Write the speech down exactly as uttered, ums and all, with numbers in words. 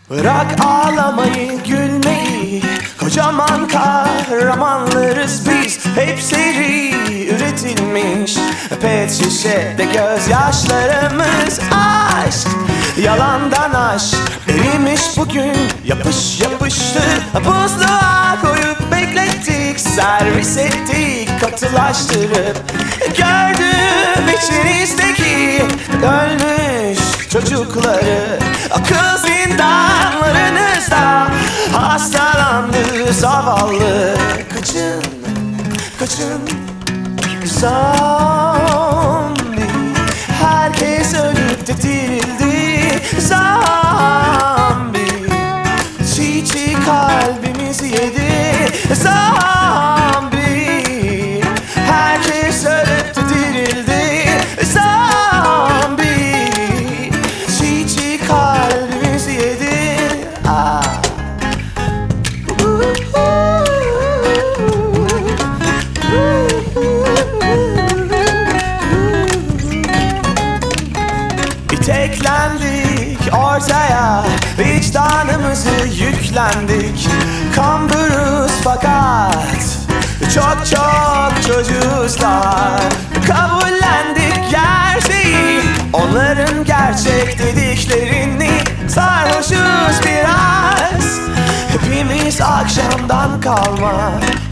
Bırak ağlamayı, gülmeyi, kocaman kahramanlarız biz. Hep seri üretilmiş pet şişede gözyaşlarımız. Aşk, yalandan aşk erimiş bugün, yapış yapıştı. Buzluğa koyup beklettik, servis ettik katılaştırıp. Gördüğüm içinizdeki ölmüş çocukları, akıl zindanlarınızda hastalandı zavallı. Kaçın, kaçın zombi. Herkes ölüp de dirildi zombi. Çiğ çiğ kalbimizi yedi zombi. Herkes ölüp de dirildi zombi. Çiğ çiğ kalbimizi yedi. Ah. İteklendik ortaya, vicdanımızı yüklendik. Kamburuz fakat çok çok çocuğuzlar. Kabullendik gerçeği, onların gerçek dediklerini. Sarhoşuz biraz, hepimiz akşamdan kalma